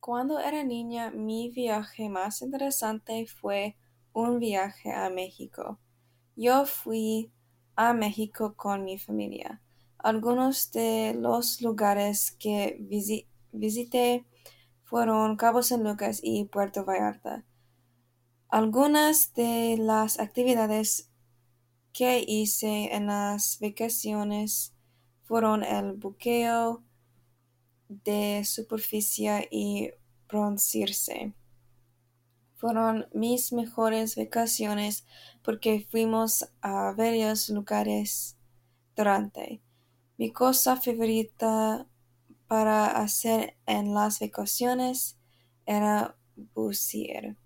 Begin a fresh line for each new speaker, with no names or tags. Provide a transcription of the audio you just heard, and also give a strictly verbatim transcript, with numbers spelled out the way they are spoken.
Cuando era niña, mi viaje más interesante fue un viaje a México. Yo fui a México con mi familia. Algunos de los lugares que visi- visité fueron Cabo San Lucas y Puerto Vallarta. Algunas de las actividades que hice en las vacaciones fueron el buceo de superficie y broncearse. Fueron mis mejores vacaciones porque fuimos a varios lugares durante. Mi cosa favorita para hacer en las vacaciones era bucear.